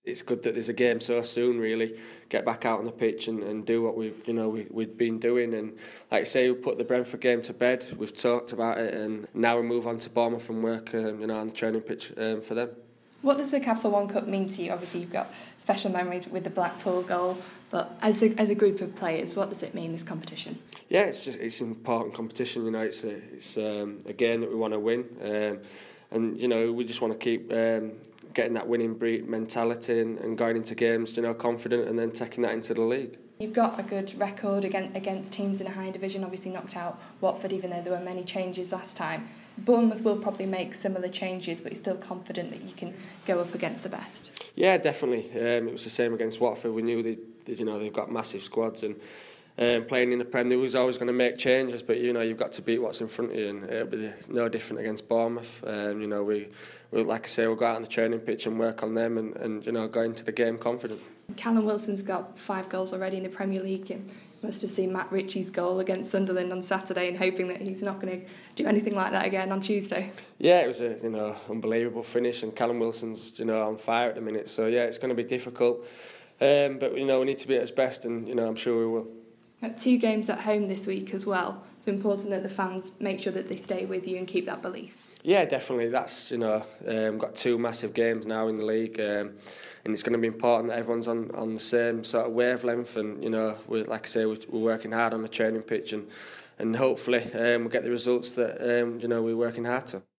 it's good that there's a game so soon. Really, get back out on the pitch and do what we've been doing. And like I say, we put the Brentford game to bed. We've talked about it, and now we move on to Bournemouth and work on the training pitch for them. What does the Capital One Cup mean to you? Obviously, you've got special memories with the Blackpool goal, but as a group of players, what does it mean, this competition? Yeah, it's an important competition. It's a game that we want to win, and we just want to keep getting that winning mentality and going into games, confident, and then taking that into the league. You've got a good record against teams in a higher division, obviously knocked out Watford, even though there were many changes last time. Bournemouth will probably make similar changes, but you're still confident that you can go up against the best? Yeah, definitely. It was the same against Watford. We knew they've got massive squads, and playing in the Prem, they was always going to make changes, but you've got to beat what's in front of you, and it'll be no different against Bournemouth. We like I say, we'll go out on the training pitch and work on them, and go into the game confident. Callum Wilson's got 5 goals already in the Premier League. You must have seen Matt Ritchie's goal against Sunderland on Saturday and hoping that he's not going to do anything like that again on Tuesday. Yeah, it was a unbelievable finish, and Callum Wilson's on fire at the minute. So yeah, it's going to be difficult, but we need to be at his best, and I'm sure we will. Got 2 games at home this week as well. It's important that the fans make sure that they stay with you and keep that belief. Yeah, definitely. That's got 2 massive games now in the league, and it's going to be important that everyone's on the same sort of wavelength. And like I say, we're working hard on the training pitch, and hopefully we'll get the results that we're working hard to.